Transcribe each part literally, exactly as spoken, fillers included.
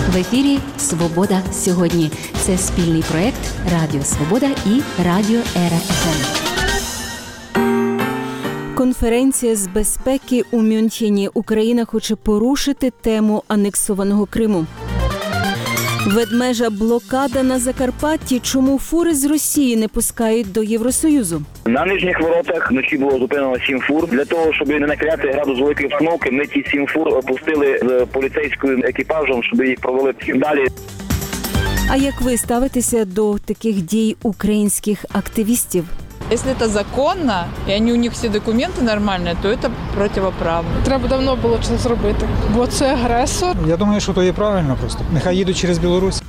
В ефірі «Свобода сьогодні». Це спільний проєкт Радіо Свобода і Радіо Ера еф ем. Конференція з безпеки у Мюнхені. Україна хоче порушити тему анексованого Криму. Ведмежа блокада на Закарпатті. Чому фури з Росії не пускають до Євросоюзу? На нижніх воротах вночі було зупинено сім фур. Для того, щоб не накляти градус великої обстановки, ми ті сім фур опустили з поліцейським екіпажем, щоб їх провели далі. А як ви ставитеся до таких дій українських активістів? Якщо це законно, і вони, у них всі документи нормальні, то це протиправно. Треба давно було це зробити, бо це агресор. Я думаю, що то є правильно просто. Нехай їдуть через Білорусь.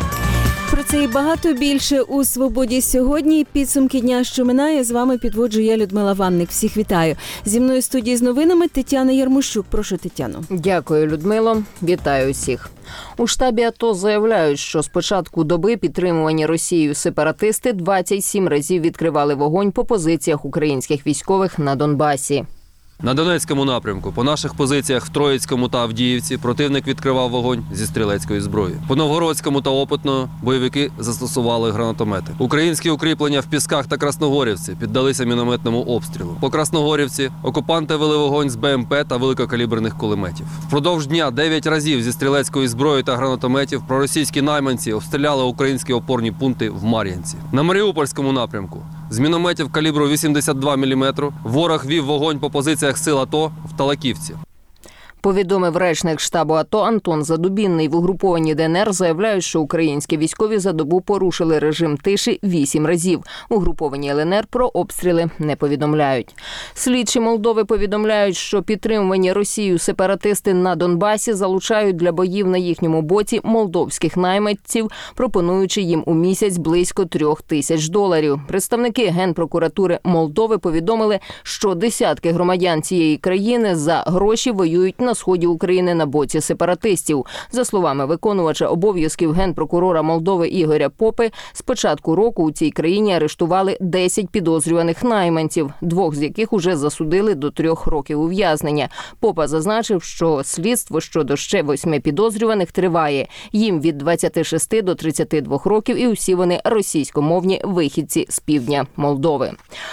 Про це і багато більше у «Свободі сьогодні». Підсумки дня, що минає. З вами підводжу я, Людмила Ванник. Всіх вітаю. Зі мною в студії з новинами Тетяна Ярмощук. Прошу, Тетяно. Дякую, Людмило. Вітаю всіх. У штабі АТО заявляють, що з початку доби підтримувані Росією сепаратисти двадцять сім разів відкривали вогонь по позиціях українських військових на Донбасі. На Донецькому напрямку по наших позиціях в Троїцькому та Авдіївці противник відкривав вогонь зі стрілецької зброї. По Новгородському та Опитного бойовики застосували гранатомети. Українські укріплення в Пісках та Красногорівці піддалися мінометному обстрілу. По Красногорівці окупанти вели вогонь з БМП та великокаліберних кулеметів. Впродовж дня дев'ять разів зі стрілецької зброї та гранатометів проросійські найманці обстріляли українські опорні пункти в Мар'їнці. На Маріупольському напрямку з мінометів калібру вісімдесят два міліметри ворог вів вогонь по позиціях сил АТО в Талаківці. Повідомив речник штабу АТО Антон Задубінний. В угрупованні ДНР заявляють, що українські військові за добу порушили режим тиші вісім разів. Угруповані ЛНР про обстріли не повідомляють. Слідчі Молдови повідомляють, що підтримувані Росією сепаратисти на Донбасі залучають для боїв на їхньому боці молдовських найманців, пропонуючи їм у місяць близько трьох тисяч доларів. Представники Генпрокуратури Молдови повідомили, що десятки громадян цієї країни за гроші воюють на сході України на боці сепаратистів. За словами виконувача обов'язків генпрокурора Молдови Ігоря Попи, з початку року у цій країні арештували десять підозрюваних найманців, двох з яких уже засудили до трьох років ув'язнення. Попа зазначив, що слідство щодо ще восьми підозрюваних триває. Їм від двадцяти шести до тридцяти двох років, і усі вони російськомовні вихідці з півдня Молдови.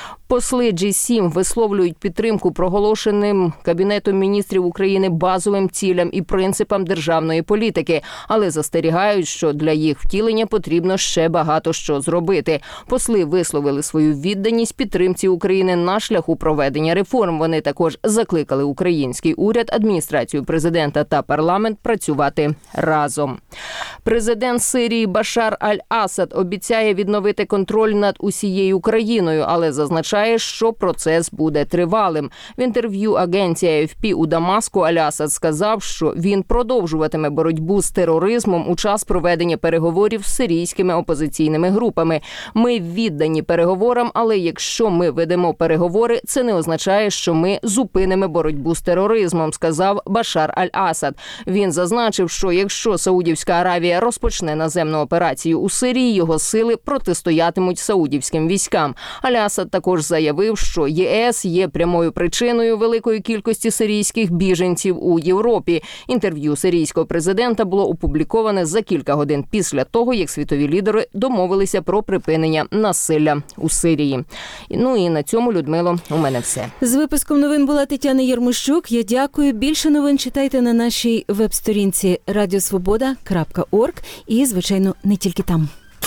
Посли Джі сім висловлюють підтримку проголошеним Кабінетом міністрів України базовим цілям і принципам державної політики, але застерігають, що для їх втілення потрібно ще багато що зробити. Посли висловили свою відданість підтримці України на шляху проведення реформ. Вони також закликали український уряд, адміністрацію президента та парламент працювати разом. Президент Сирії Башар Аль-Асад обіцяє відновити контроль над усією країною, але зазначає, що процес буде тривалим. В інтерв'ю агенції ей еф пі у Дамаску Аль-Асад сказав, що він продовжуватиме боротьбу з тероризмом у час проведення переговорів з сирійськими опозиційними групами. Ми віддані переговорам, але якщо ми ведемо переговори, це не означає, що ми зупинимо боротьбу з тероризмом, сказав Башар Аль-Асад. Він зазначив, що якщо Саудівська Аравія розпочне наземну операцію у Сирії, його сили протистоятимуть саудівським військам. Аль-Асад також заявив, що ЄС є прямою причиною великої кількості сирійських біженців у Європі. Інтерв'ю сирійського президента було опубліковане за кілька годин після того, як світові лідери домовилися про припинення насилля у Сирії. Ну і на цьому, Людмило, у мене все. З випуском новин була Тетяна Ярмощук. Я дякую. Більше новин читайте на нашій веб-сторінці радіосвобода крапка орг і, звичайно, не тільки там.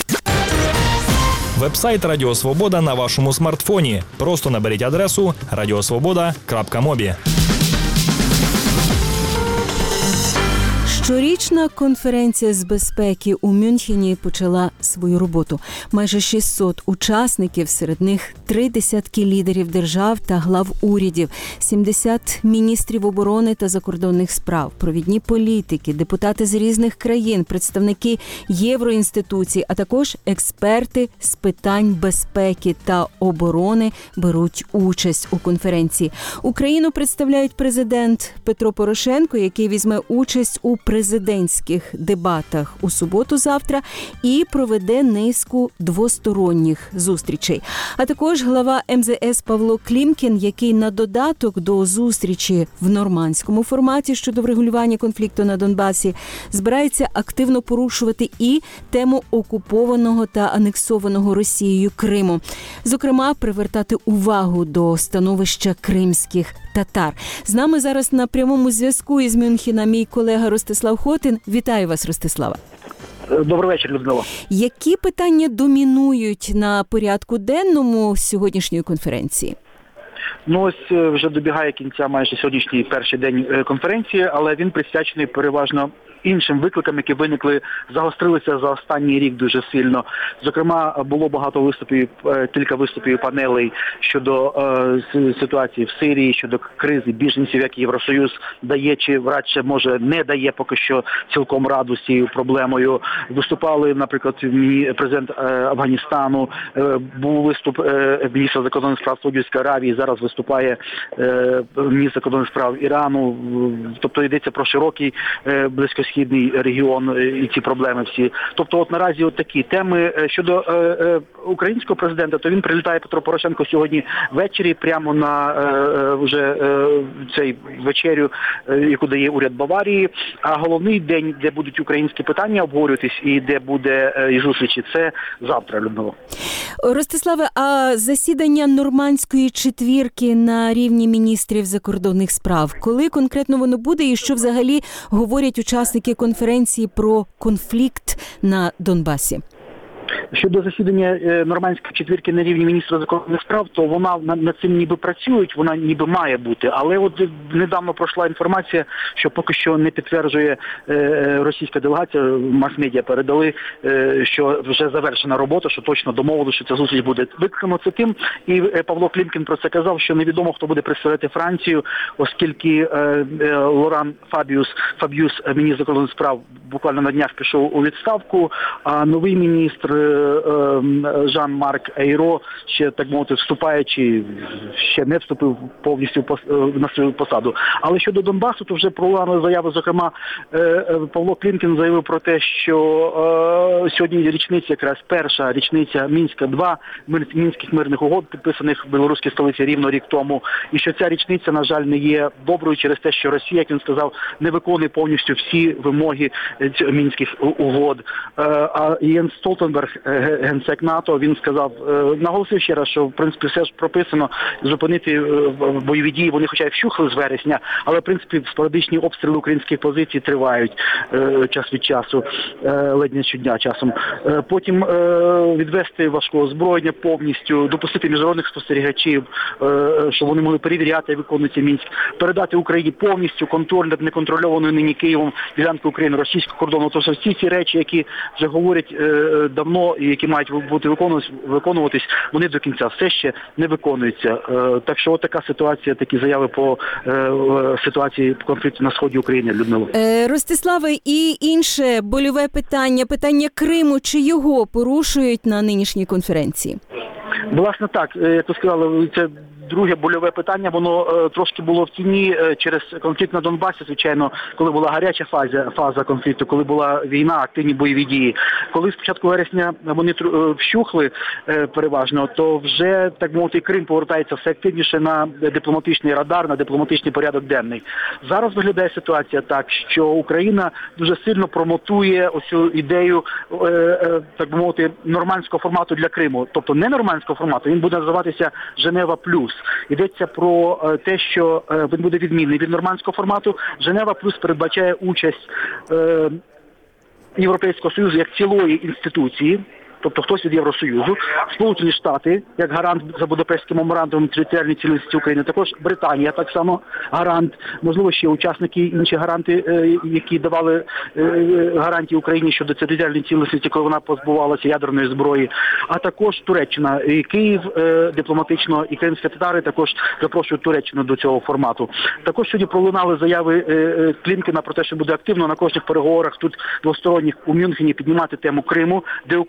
Веб-сайт Радіо Свобода на вашому смартфоні. Просто наберіть адресу радіосвобода крапка мобі. Щорічна конференція з безпеки у Мюнхені почала свою роботу. Майже шістсот учасників, серед них три десятки лідерів держав та глав урядів, сімдесят міністрів оборони та закордонних справ, провідні політики, депутати з різних країн, представники євроінституцій, а також експерти з питань безпеки та оборони беруть участь у конференції. Україну представляють президент Петро Порошенко, який візьме участь у президентській президентських дебатах у суботу завтра і проведе низку двосторонніх зустрічей. А також глава ем зе ес Павло Клімкін, який на додаток до зустрічі в нормандському форматі щодо врегулювання конфлікту на Донбасі, збирається активно порушувати і тему окупованого та анексованого Росією Криму. Зокрема, привертати увагу до становища кримських татар. З нами зараз на прямому зв'язку із Мюнхена мій колега Ростислав Хотин. Вітаю вас, Ростислава. Добрий вечір, Людмила. Які питання домінують на порядку денному сьогоднішньої конференції? Ну ось вже добігає кінця майже сьогоднішній перший день конференції, але він присвячений переважно іншим викликам, які виникли, загострилися за останній рік дуже сильно. Зокрема, було багато виступів, кілька виступів панелей щодо е, ситуації в Сирії, щодо кризи біженців, як Євросоюз дає чи радше, може, не дає поки що цілком раду з цією проблемою. Виступали, наприклад, президент е, Афганістану, е, був виступ е, міністра закордонних справ Саудівської Аравії, зараз виступає е, міністр закордонних справ Ірану. Тобто йдеться про широкий е, близькосхідний регіон і ці проблеми всі. Тобто от наразі от такі теми. Щодо е, е, українського президента, то він прилітає, Петро Порошенко, сьогодні ввечері прямо на е, вже е, цей вечерю, е, яку дає уряд Баварії. А головний день, де будуть українські питання обговорюватись і де буде е, і зустрічі, це завтра, Людмила. Ростиславе, а засідання нормандської четвірки на рівні міністрів закордонних справ, коли конкретно воно буде і що взагалі говорять учасники конференції про конфлікт на Донбасі? Щодо засідання нормандської четвірки на рівні міністра закордонних справ, то вона над цим ніби працюють, вона ніби має бути. Але от недавно пройшла інформація, що поки що не підтверджує російська делегація, мас-медіа передали, що вже завершена робота, що точно домовили, що ця зустріч буде. Викликано це тим, і Павло Клімкін про це казав, що невідомо, хто буде представляти Францію, оскільки Лоран Фабіус, Фабіус, міністр закордонних справ, буквально на днях пішов у відставку, а новий міністр Жан-Марк Ейро, ще, так мовити, вступаючи, ще не вступив повністю на свою посаду. Але щодо Донбасу, то вже пролунали заяви, зокрема, Павло Клімкін заявив про те, що сьогодні річниця, якраз перша річниця Мінська два, Мінських мирних угод, підписаних в білоруській столиці рівно рік тому, і що ця річниця, на жаль, не є доброю через те, що Росія, як він сказав, не виконує повністю всі вимоги Мінських угод. А Єнс Столтенберг, генсек НАТО, він сказав, наголосив ще раз, що в принципі все ж прописано, зупинити бойові дії, вони хоча й вщухли з вересня, але в принципі спорадичні обстріли українських позицій тривають час від часу, ледь не щодня часом. Потім відвести важкого озброєння повністю, допустити міжнародних спостерігачів, щоб вони могли перевіряти, як виконується Мінськ, передати Україні повністю контроль над неконтрольованою нині Києвом ділянкою України російського кордону. Тобто всі ці речі, які вже говорять давно і які мають бути виконуватись, вони до кінця все ще не виконуються. Так що от така ситуація, такі заяви по ситуації конфлікту на сході України, Людмила. Ростиславе, і інше больове питання, питання Криму, чи його порушують на нинішній конференції? Власне так, як ви сказали, це друге больове питання, воно е, трошки було в тіні е, через конфлікт на Донбасі, звичайно, коли була гаряча фаза, фаза конфлікту, коли була війна, активні бойові дії. Коли з початку вересня вони е, вщухли е, переважно, то вже, так мовити, Крим повертається все активніше на дипломатичний радар, на дипломатичний порядок денний. Зараз виглядає ситуація так, що Україна дуже сильно промотує оцю ідею, е, е, так би мовити, нормандського формату для Криму. Тобто не нормандського формату, він буде називатися Женева плюс. Йдеться про те, що він буде відмінний від нормандського формату. Женева плюс передбачає участь е, Європейського Союзу як цілої інституції, тобто хтось від Євросоюзу, Сполучені Штати, як гарант за Будапештським меморандумом територіальної цілісності України, також Британія так само гарант, можливо, ще учасники, інші гаранти, які давали гарантії Україні щодо територіальної цілісності, коли вона позбувалася ядерної зброї, а також Туреччина. І Київ дипломатично, і кримські татари також запрошують Туреччину до цього формату. Також сьогодні пролунали заяви Клімкіна про те, що буде активно на кожних переговорах тут двосторонніх у Мюнхені піднімати тему Криму, деокупації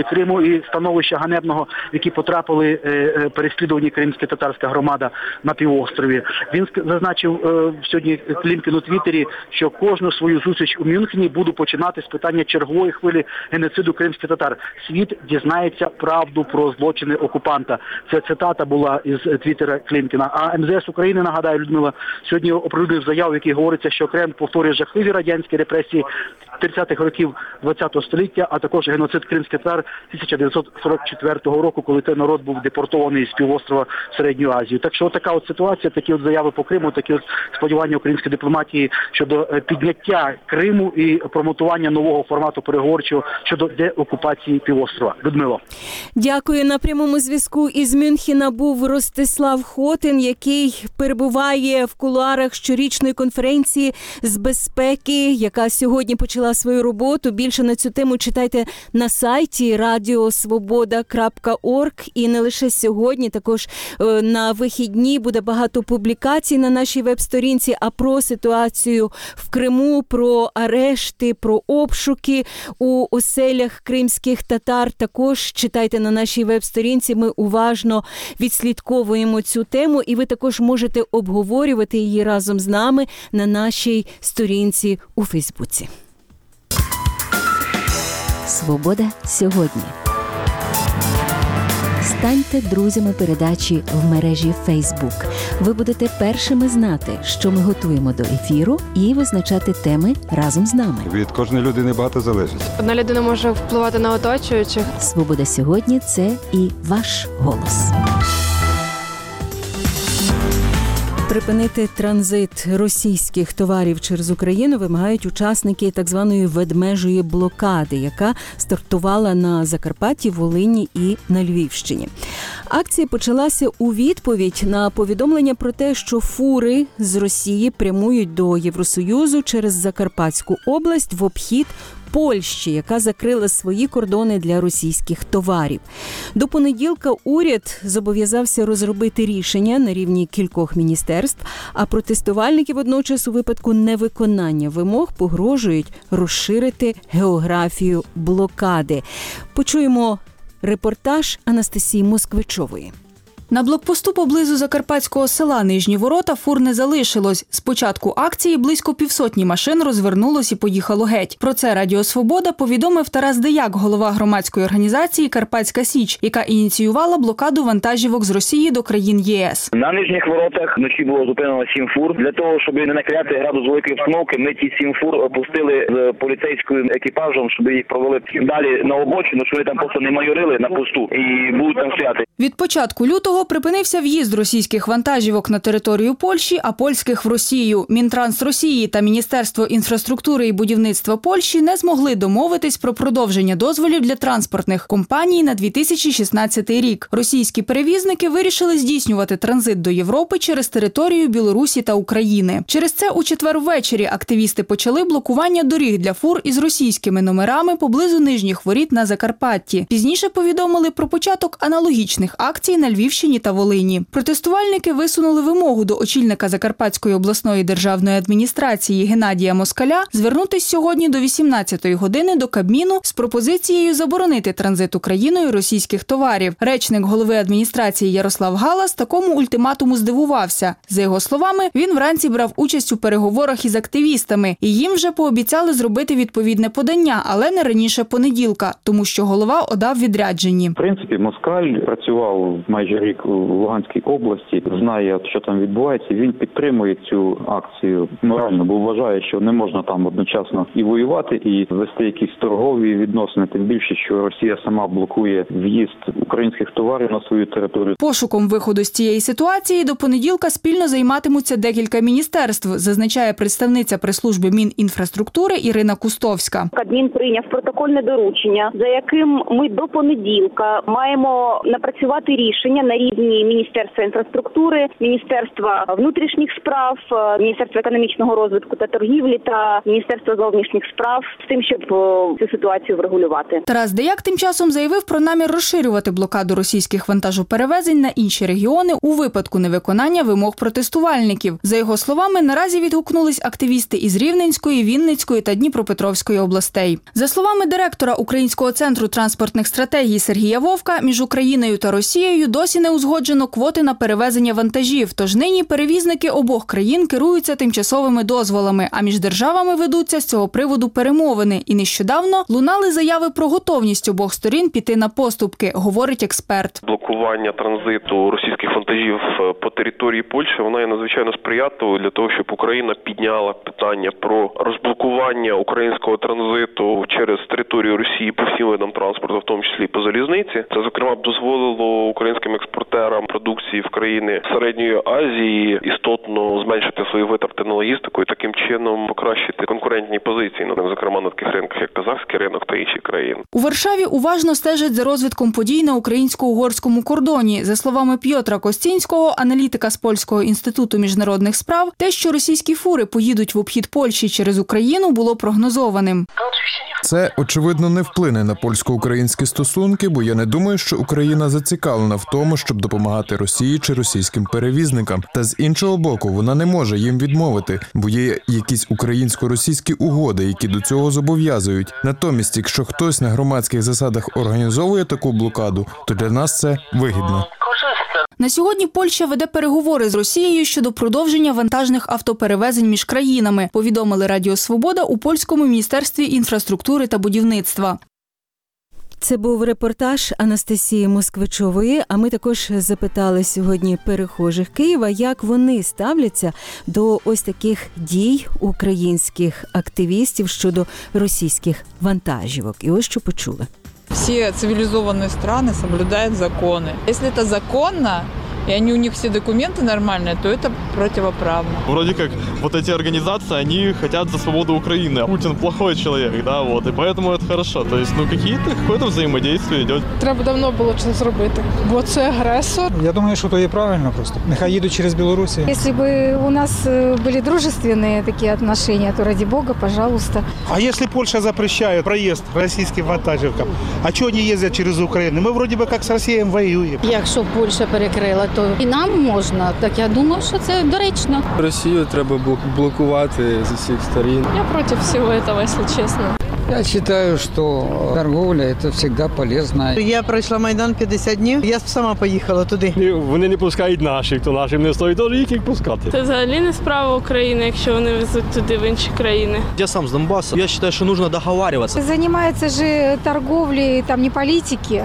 Криму і становища ганебного, в які потрапили переслідувані кримсько-татарська громада на півострові. Він зазначив сьогодні Клімкін у Твіттері, що кожну свою зустріч у Мюнхені буду починати з питання чергової хвилі геноциду кримських татар. Світ дізнається правду про злочини окупанта. Це цитата була із Твіттера Клімкіна. А ем зе ес України, нагадаю, Людмила, сьогодні оприлюднив заяву, в якій говориться, що Кремль повторює жахливі радянські репресії тридцятих років ХХ століття, а також геноцид кримських татар тисяча дев'ятсот сорок четвертого року, коли той народ був депортований з півострова в Середню Азію. Так що така от ситуація, такі от заяви по Криму, такі от сподівання української дипломатії щодо підняття Криму і промотування нового формату переговорчого щодо деокупації півострова. Людмило. Дякую. На прямому зв'язку із Мюнхена був Ростислав Хотин, який перебуває в кулуарах щорічної конференції з безпеки, яка сьогодні почала свою роботу. Більше на цю тему читайте на сайті радіо свобода крапка орг. І не лише сьогодні, також на вихідні буде багато публікацій на нашій веб-сторінці, а про ситуацію в Криму, про арешти, про обшуки у оселях кримських татар також читайте на нашій веб-сторінці. Ми уважно відслідковуємо цю тему, і ви також можете обговорювати її разом з нами на нашій сторінці у Фейсбуці. Свобода сьогодні. Станьте друзями передачі в мережі Facebook. Ви будете першими знати, що ми готуємо до ефіру, і визначати теми разом з нами. Від кожної людини багато залежить. Одна людина може впливати на оточуючих. Свобода сьогодні – це і ваш голос. Припинити транзит російських товарів через Україну вимагають учасники так званої ведмежої блокади, яка стартувала на Закарпатті, Волині і на Львівщині. Акція почалася у відповідь на повідомлення про те, що фури з Росії прямують до Євросоюзу через Закарпатську область в обхід Польщі, яка закрила свої кордони для російських товарів. До понеділка уряд зобов'язався розробити рішення на рівні кількох міністерств, а протестувальники водночас у випадку невиконання вимог погрожують розширити географію блокади. Почуємо репортаж Анастасії Москвичової. На блокпосту поблизу закарпатського села Нижні Ворота фур не залишилось. З початку акції близько півсотні машин розвернулось і поїхало геть. Про це Радіо Свобода повідомив Тарас Деяк, голова громадської організації «Карпатська Січ», яка ініціювала блокаду вантажівок з Росії до країн ЄС. На Нижніх Воротах вночі було зупинено сім фур. Для того, щоб не накаляти градус великої обстановки, ми ті сім фур опустили з поліцейським екіпажем, щоб їх провели далі на обочину, щоб вони там просто не майорили на посту і будуть там стояти. Від початку лютого припинився в'їзд російських вантажівок на територію Польщі, а польських в Росію. Мінтранс Росії та Міністерство інфраструктури і будівництва Польщі не змогли домовитись про продовження дозволів для транспортних компаній на дві тисячі шістнадцятий рік. Російські перевізники вирішили здійснювати транзит до Європи через територію Білорусі та України. Через це у четвер ввечері активісти почали блокування доріг для фур із російськими номерами поблизу Нижніх Воріт на Закарпатті. Пізніше повідомили про початок аналогічних акцій на Львівщині та Волині. Протестувальники висунули вимогу до очільника Закарпатської обласної державної адміністрації Геннадія Москаля звернутись сьогодні до вісімнадцятої години до Кабміну з пропозицією заборонити транзит Україною російських товарів. Речник голови адміністрації Ярослав Галас такому ультиматуму здивувався. За його словами, він вранці брав участь у переговорах із активістами, і їм вже пообіцяли зробити відповідне подання, але не раніше понеділка, тому що голова ОДА в відрядженні. В принципі, Москаль працював майже рік в Луганській області, знає, що там відбувається. Він підтримує цю акцію морально, бо вважає, що не можна там одночасно і воювати, і вести якісь торгові відносини, тим більше, що Росія сама блокує в'їзд українських товарів на свою територію. Пошуком виходу з цієї ситуації до понеділка спільно займатимуться декілька міністерств, зазначає представниця прес-служби Мінінфраструктури Ірина Кустовська. Кабмін прийняв протокольне доручення, за яким ми до понеділка маємо напрацювати напрацювати рішення на рівні Міністерства інфраструктури, Міністерства внутрішніх справ, Міністерства економічного розвитку та торгівлі та Міністерства зовнішніх справ з тим, щоб цю ситуацію врегулювати. Тарас Деяк тим часом заявив про намір розширювати блокаду російських вантажоперевезень на інші регіони у випадку невиконання вимог протестувальників. За його словами, наразі відгукнулись активісти із Рівненської, Вінницької та Дніпропетровської областей. За словами директора Українського центру транспортних стратегій Сергія Вовка, між Україною та Росією досі не узгоджено квоти на перевезення вантажів, тож нині перевізники обох країн керуються тимчасовими дозволами, а між державами ведуться з цього приводу перемовини. І нещодавно лунали заяви про готовність обох сторін піти на поступки, говорить експерт. Блокування транзиту російських вантажів по території Польщі, вона є надзвичайно сприятливою для того, щоб Україна підняла питання про розблокування українського транзиту через територію Росії по всім видам транспорту, в тому числі і по залізниці. Це, зокрема, б дозволило українським експортерам продукції в країни Середньої Азії істотно зменшити свої витрати на логістику і таким чином покращити конкурентні позиції, ну, зокрема на таких ринках, як казахський ринок та інші країни. У Варшаві уважно стежать за розвитком подій на українсько-угорському кордоні. За словами П'єтра Костінського, аналітика з Польського інституту міжнародних справ, те, що російські фури поїдуть в обхід Польщі через Україну, було прогнозованим. Це, очевидно, не вплине на польсько-українські стосунки, бо я не думаю, що Україна зацікавлена в тому, щоб допомагати Росії чи російським перевізникам. Та з іншого боку, вона не може їм відмовити, бо є якісь українсько-російські угоди, які до цього зобов'язують. Натомість, якщо хтось на громадських засадах організовує таку блокаду, то для нас це вигідно. На сьогодні Польща веде переговори з Росією щодо продовження вантажних автоперевезень між країнами, повідомили Радіо Свобода у Польському міністерстві інфраструктури та будівництва. Це був репортаж Анастасії Москвичової, а ми також запитали сьогодні перехожих Києва, як вони ставляться до ось таких дій українських активістів щодо російських вантажівок. І ось що почули. Все цивилизованные страны соблюдают законы. Если это законно, и они, у них все документы нормальные, то это противоправно. Вроде как вот эти организации, они хотят за свободу Украины. Путин плохой человек, да, вот, и поэтому это хорошо. То есть, ну, какие-то, какое-то взаимодействие идет. Треба давно було це зробити, бо це агресор. Я думаю, що то є правильно просто. Нехай їдуть через Білорусі. Если бы у нас были дружественные такие отношения, то ради бога, пожалуйста. А если Польша запрещает проезд российским вантажівкам, а чого вони їздять через Україну? Ми вроді би як з Росією воюємо. Якщо Польща перекрила, то і нам можна. Так я думаю, що це доречно. Росію треба блокувати з усіх сторін. Я проти всього цього, якщо чесно. Я вважаю, що торговля – це завжди полезно. Я пройшла Майдан п'ятдесят днів, я сама поїхала туди. Вони не пускають наших, то нашим не стоїть теж їх пускати. Це взагалі не справа України, якщо вони везуть туди в інші країни. Я сам з Донбасу, я вважаю, що потрібно договарюватися. Займається ж торговлею, там не політики.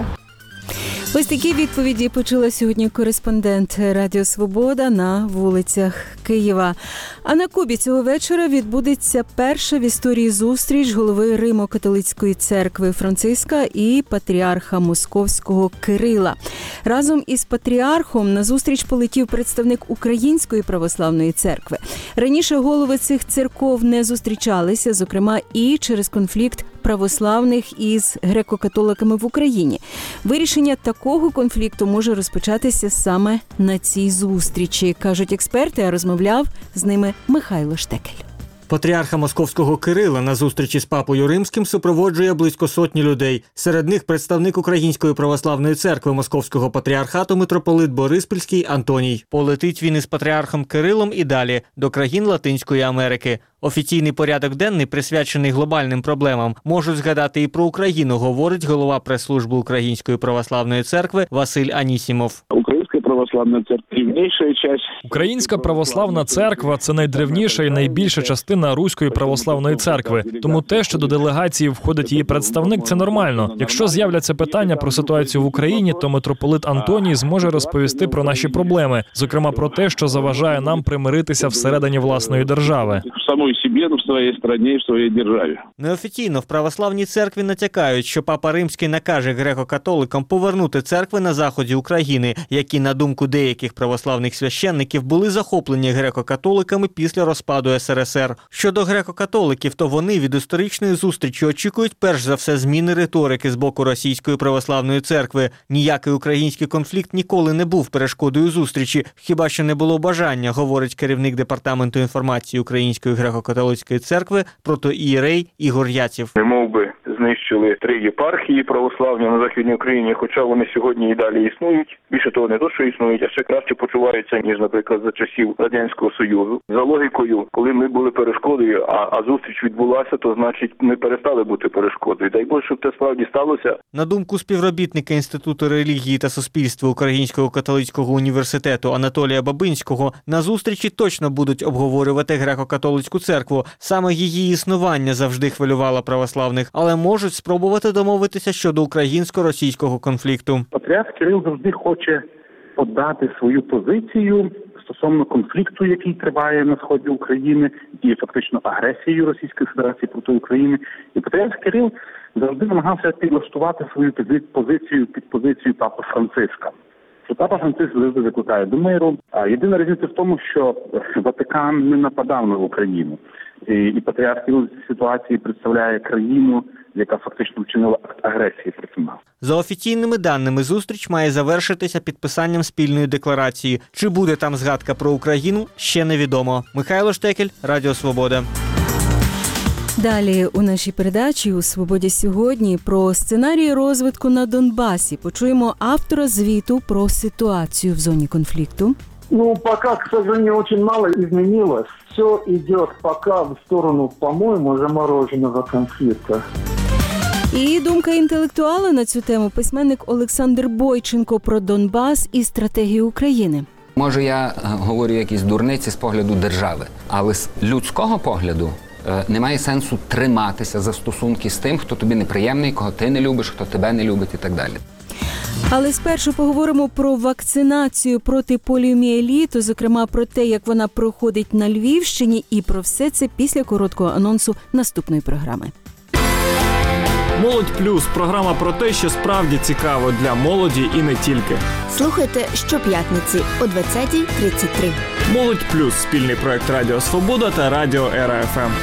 Ось такі відповіді почула сьогодні кореспондент Радіо Свобода на вулицях Києва. А на Кубі цього вечора відбудеться перша в історії зустріч голови Римо-католицької церкви Франциска і патріарха Московського Кирила. Разом із патріархом на зустріч полетів представник Української православної церкви. Раніше голови цих церков не зустрічалися, зокрема і через конфлікт православних із греко-католиками в Україні. Вирішення такого конфлікту може розпочатися саме на цій зустрічі, кажуть експерти, а розмовляв з ними Михайло Штекель. Патріарха Московського Кирила на зустрічі з папою Римським супроводжує близько сотні людей. Серед них представник Української православної церкви Московського патріархату митрополит Бориспільський Антоній. Полетить він із патріархом Кирилом і далі, до країн Латинської Америки. Офіційний порядок денний, присвячений глобальним проблемам, можуть згадати і про Україну, говорить голова прес-служби Української православної церкви Василь Анісімов. Українська православна церква – древніша частина. Українська православна церква – це найдревніша і найбільша частина Руської православної церкви. Тому те, що до делегації входить її представник, це нормально. Якщо з'являться питання про ситуацію в Україні, то митрополит Антоній зможе розповісти про наші проблеми, зокрема про те, що заважає нам примиритися всередині власної держави. в самой себе, в своей стране и в своей державе. Неофіційно в православній церкві натякають, що Папа Римський накаже греко-католикам повернути церкви на заході України, які, на думку деяких православних священників, були захоплені греко-католиками після розпаду ес ер ес ер. Щодо греко-католиків, то вони від історичної зустрічі очікують перш за все зміни риторики з боку Російської православної церкви. Ніякий український конфлікт ніколи не був перешкодою зустрічі, хіба що не було бажання, говорить керівник департаменту інформації Української греко-католицької церкви протоієрей Ігор Яців. Мов би знищили три єпархії православні на Західній Україні, хоча вони сьогодні і далі існують. Більше того, не то, що існують, а ще краще почуваються, ніж, наприклад, за часів Радянського Союзу. За логікою, коли ми були перешкодою, а, а зустріч відбулася, то значить ми перестали бути перешкодою. Дай Боже, щоб це справді сталося. На думку співробітника Інституту релігії та суспільства Українського католицького університету Анатолія Бабинського, на зустрічі точно будуть обговорювати греко-католицьку церкву. Саме її існування завжди хвилювало православних, але можуть спробувати домовитися щодо українсько-російського конфлікту. Патріарх Кирил завжди хоче подати свою позицію стосовно конфлікту, який триває на сході України, і фактично агресією Російської Федерації проти України. І Патріарх Кирил завжди намагався підлаштувати свою позицію під позицію Папи Франциска. Що Папа Франциск завжди закликає до миру. А єдина різниця в тому, що Ватикан не нападав на Україну. І, і Патріарх Кирил в цій ситуації представляє країну, яка фактично вчинила акт агресії проти нас. За офіційними даними, зустріч має завершитися підписанням спільної декларації. Чи буде там згадка про Україну, ще невідомо. Михайло Штекель, Радіо Свобода. Далі у нашій передачі «У Свободі сьогодні» про сценарії розвитку на Донбасі. Почуємо автора звіту про ситуацію в зоні конфлікту. Ну, пока, к сожалению, очень мало изменилось. Все идет пока в сторону, по-моему, замороженного конфликта. І думка інтелектуала на цю тему – письменник Олександр Бойченко про Донбас і стратегію України. Може, я говорю якісь дурниці з погляду держави, але з людського погляду немає сенсу триматися за стосунки з тим, хто тобі неприємний, кого ти не любиш, хто тебе не любить і так далі. Але спершу поговоримо про вакцинацію проти поліомієліту, зокрема про те, як вона проходить на Львівщині, і про все це після короткого анонсу наступної програми. «Молодь плюс» – програма про те, що справді цікаво для молоді і не тільки. Слухайте щоп'ятниці о двадцятій тридцять три. «Молодь плюс» – спільний проект Радіо Свобода та Радіо Ера еф ем.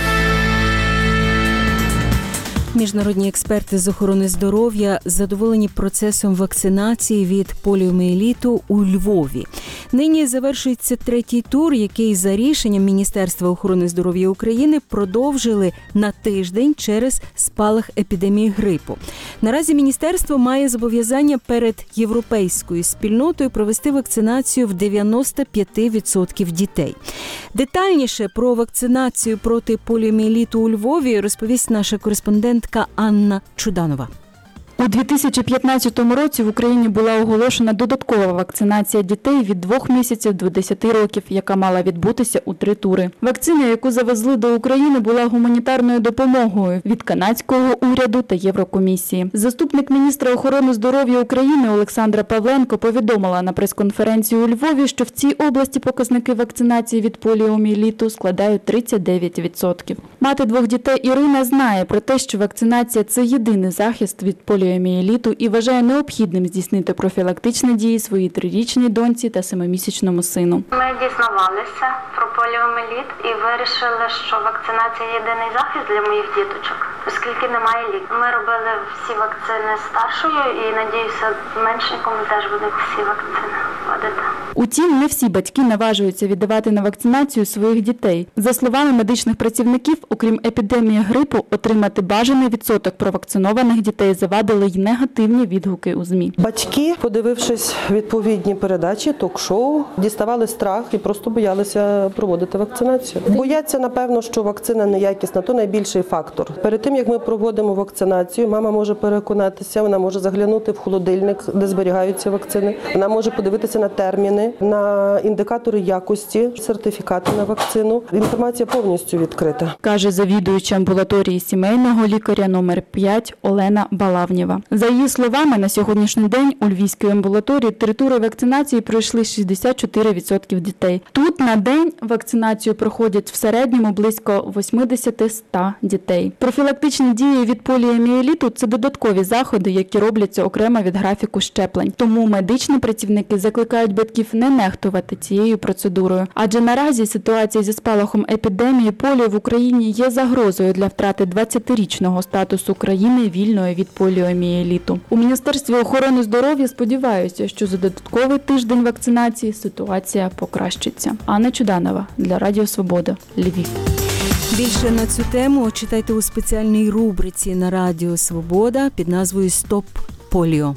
Міжнародні експерти з охорони здоров'я задоволені процесом вакцинації від поліомієліту у Львові. Нині завершується третій тур, який за рішенням Міністерства охорони здоров'я України продовжили на тиждень через спалах епідемії грипу. Наразі міністерство має зобов'язання перед європейською спільнотою провести вакцинацію в дев'яносто п'ять відсотків дітей. Детальніше про вакцинацію проти поліомієліту у Львові розповість наша кореспондентка Анна Чуданова. У дві тисячі п'ятнадцятому році в Україні була оголошена додаткова вакцинація дітей від двох місяців до десяти років, яка мала відбутися у три тури. Вакцина, яку завезли до України, була гуманітарною допомогою від канадського уряду та Єврокомісії. Заступник міністра охорони здоров'я України Олександра Павленко повідомила на прес-конференції у Львові, що в цій області показники вакцинації від поліомієліту складають тридцять дев'ять відсотків. Мати двох дітей Ірина знає про те, що вакцинація – це єдиний захист від поліомієліту і вважає необхідним здійснити профілактичні дії своїй трирічній доньці та семимісячному сину. Ми дізнавалися про поліомієліт і вирішили, що вакцинація – єдиний захист для моїх діточок, оскільки немає ліків. Ми робили всі вакцини старшою і, надіюся, меншенькому теж будуть всі вакцини вводити. Утім, не всі батьки наважуються віддавати на вакцинацію своїх дітей. За словами медичних працівників, окрім епідемії грипу, отримати бажаний відсоток провакцинованих дітей завадили й негативні відгуки у ЗМІ. Батьки, подивившись відповідні передачі, ток-шоу, діставали страх і просто боялися проводити вакцинацію. Бояться, напевно, що вакцина неякісна, то найбільший фактор. Перед тим, тим, як ми проводимо вакцинацію, мама може переконатися, вона може заглянути в холодильник, де зберігаються вакцини. Вона може подивитися на терміни, на індикатори якості, сертифікати на вакцину. Інформація повністю відкрита. Каже завідуюча амбулаторії сімейного лікаря номер п'ять Олена Балавнєва. За її словами, на сьогоднішній день у Львівській амбулаторії територію вакцинації пройшли шістдесят чотири відсотки дітей. Тут на день вакцинацію проходять в середньому близько вісімдесят-сто дітей. Профілактичні дії від поліомієліту – це додаткові заходи, які робляться окремо від графіку щеплень. Тому медичні працівники закликають батьків не нехтувати цією процедурою. Адже наразі ситуація зі спалахом епідемії поліо в Україні є загрозою для втрати двадцятирічного статусу країни вільної від поліомієліту. У Міністерстві охорони здоров'я сподіваються, що за додатковий тиждень вакцинації ситуація покращиться. Анна Чуданова для Радіо Свобода, Львів. Більше на цю тему читайте у спеціальній рубриці на Радіо Свобода під назвою «Стоп поліо».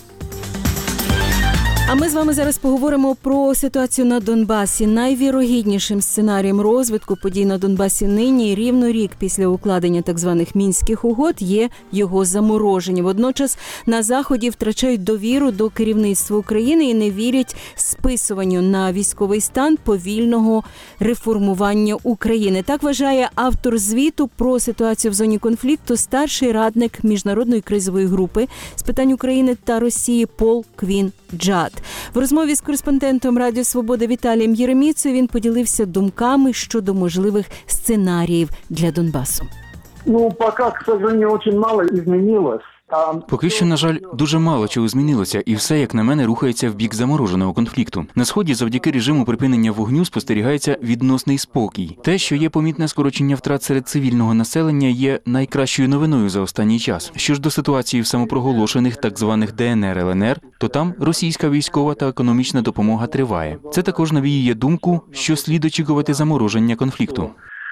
А ми з вами зараз поговоримо про ситуацію на Донбасі. Найвірогіднішим сценарієм розвитку подій на Донбасі нині, рівно рік після укладення так званих Мінських угод, є його замороження. Водночас на Заході втрачають довіру до керівництва України і не вірять списуванню на військовий стан повільного реформування України. Так вважає автор звіту про ситуацію в зоні конфлікту, старший радник Міжнародної кризової групи з питань України та Росії Пол Квін-Джад. В розмові з кореспондентом Радіо Свобода Віталієм Єреміцею він поділився думками щодо можливих сценаріїв для Донбасу. Ну, поки, к сожалению, очень мало змінилось. Поки що, на жаль, дуже мало чого змінилося, і все, як на мене, рухається в бік замороженого конфлікту. На Сході завдяки режиму припинення вогню спостерігається відносний спокій. Те, що є помітне скорочення втрат серед цивільного населення, є найкращою новиною за останній час. Що ж до ситуації в самопроголошених так званих Де Ен Ер Ел Ен Ер, то там російська військова та економічна допомога триває. Це також навіює думку, що слід очікувати замороження конфлікту.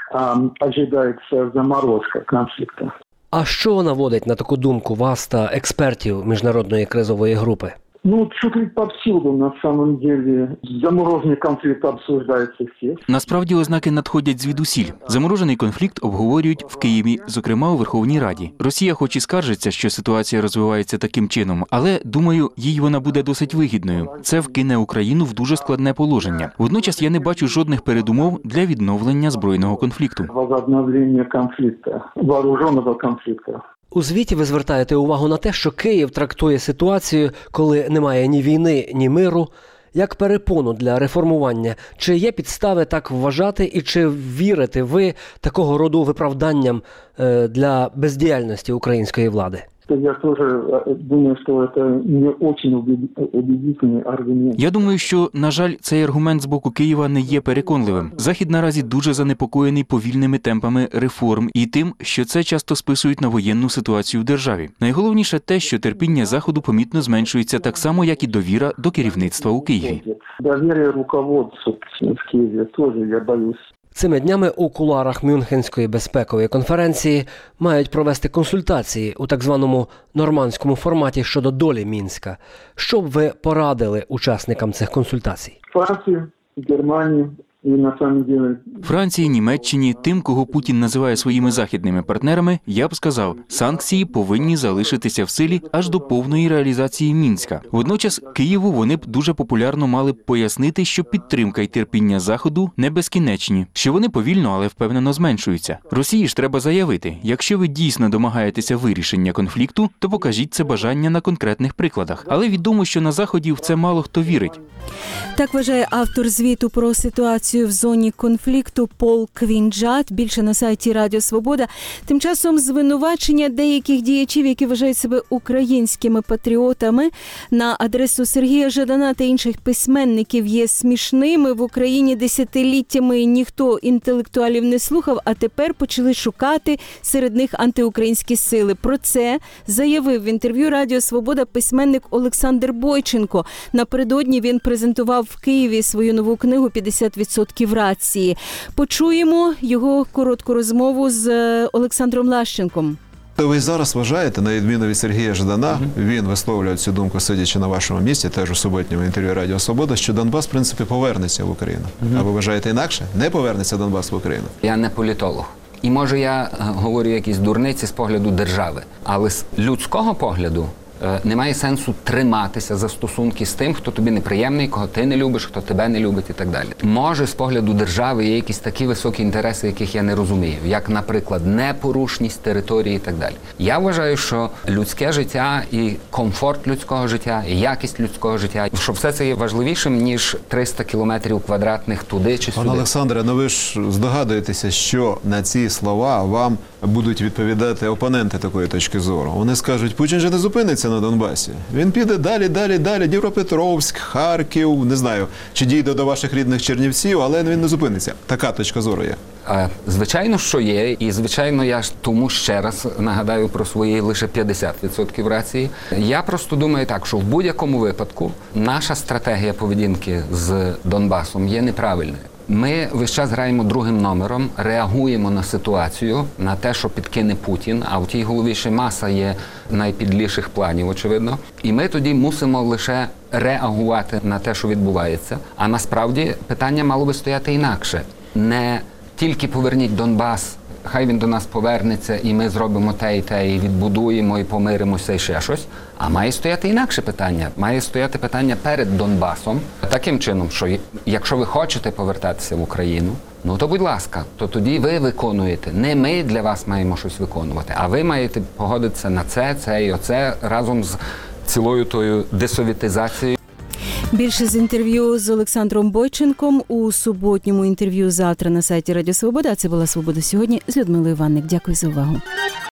Очікується заморозка конфлікту. А що наводить на таку думку вас та експертів Міжнародної кризової групи? Ну, чуть ли повсюду, на самом деле, заморожений конфликт обсуждається всі. Насправді ознаки надходять звідусіль. Заморожений конфлікт обговорюють в Києві, зокрема у Верховній Раді. Росія хоч і скаржиться, що ситуація розвивається таким чином, але, думаю, їй вона буде досить вигідною. Це вкине Україну в дуже складне положення. Водночас я не бачу жодних передумов для відновлення збройного конфлікту. Возобновлення конфлікту, вооруженого конфлікту. У звіті ви звертаєте увагу на те, що Київ трактує ситуацію, коли немає ні війни, ні миру, як перепону для реформування. Чи є підстави так вважати і чи вірите ви такого роду виправданням для бездіяльності української влади? Я тоже думаю, що це не дуже убедительний аргумент. Я думаю, що, на жаль, цей аргумент з боку Києва не є переконливим. Захід наразі дуже занепокоєний повільними темпами реформ і тим, що це часто списують на воєнну ситуацію в державі. Найголовніше те, що терпіння Заходу помітно зменшується так само, як і довіра до керівництва у Києві. Довіра руководству в Києві теж, я боюсь. Цими днями у кулуарах Мюнхенської безпекової конференції мають провести консультації у так званому нормандському форматі щодо долі Мінська. Що б ви порадили учасникам цих консультацій? Франції, Германії. І на самом деле... Франції, Німеччині, тим, кого Путін називає своїми західними партнерами, я б сказав, санкції повинні залишитися в силі аж до повної реалізації Мінська. Водночас Києву вони б дуже популярно мали б пояснити, що підтримка й терпіння Заходу не безкінечні, що вони повільно, але впевнено зменшуються. Росії ж треба заявити, якщо ви дійсно домагаєтеся вирішення конфлікту, то покажіть це бажання на конкретних прикладах. Але відомо, що на Заході в це мало хто вірить. Так вважає автор звіту про ситуацію в зоні конфлікту Пол Квін-Джад. Більше на сайті Радіо Свобода. Тим часом звинувачення деяких діячів, які вважають себе українськими патріотами, на адресу Сергія Жадана та інших письменників є смішними. В Україні десятиліттями ніхто інтелектуалів не слухав, а тепер почали шукати серед них антиукраїнські сили. Про це заявив в інтерв'ю Радіо Свобода письменник Олександр Бойченко. Напередодні він презентував в Києві свою нову книгу «п'ятдесят відсотків рації». Почуємо його коротку розмову з Олександром Лащенком. Ви зараз вважаєте, на відміну від Сергія Жадана, він висловлює цю думку, сидячи на вашому місці, теж у суботньому інтерв'ю Радіо Свобода, що Донбас, в принципі, повернеться в Україну. А ви вважаєте інакше? Не повернеться Донбас в Україну? Я не політолог. І може я е, говорю якісь дурниці з погляду держави, але з людського погляду е, немає сенсу триматися за стосунки з тим, хто тобі неприємний, кого ти не любиш, хто тебе не любить і так далі. Може, з погляду держави є якісь такі високі інтереси, яких я не розумію, як, наприклад, непорушність території і так далі. Я вважаю, що людське життя і комфорт людського життя, і якість людського життя, що все це є важливішим, ніж триста кілометрів квадратних туди чи сюди. Пане Олександре, ну ви ж здогадуєтеся, що на ці слова вам будуть відповідати опоненти такої точки зору. Вони скажуть, Путін же не зупиниться на Донбасі. Він піде далі, далі, далі, Дніпропетровськ, Харків, не знаю, чи дійде до ваших рідних Чернівців, але він не зупиниться. Така точка зору є. Звичайно, що є, і звичайно, я ж тому ще раз нагадаю про свої лише п'ятдесят відсотків рації. Я просто думаю так, що в будь-якому випадку наша стратегія поведінки з Донбасом є неправильною. Ми весь час граємо другим номером, реагуємо на ситуацію, на те, що підкине Путін, а в тій голові ще маса є найпідліших планів, очевидно. І ми тоді мусимо лише реагувати на те, що відбувається. А насправді питання мало би стояти інакше. Не тільки поверніть Донбас, хай він до нас повернеться, і ми зробимо те і те, і відбудуємо, і помиримося, і ще щось. А має стояти інакше питання. Має стояти питання перед Донбасом. Таким чином, що якщо ви хочете повертатися в Україну, ну то будь ласка, то тоді ви виконуєте. Не ми для вас маємо щось виконувати, а ви маєте погодитися на це, це і оце разом з цілою тою десовітизацією. Більше з інтерв'ю з Олександром Бойченком у суботньому інтерв'ю завтра на сайті Радіо Свобода. А це була «Свобода сьогодні» з Людмилою Іванник. Дякую за увагу.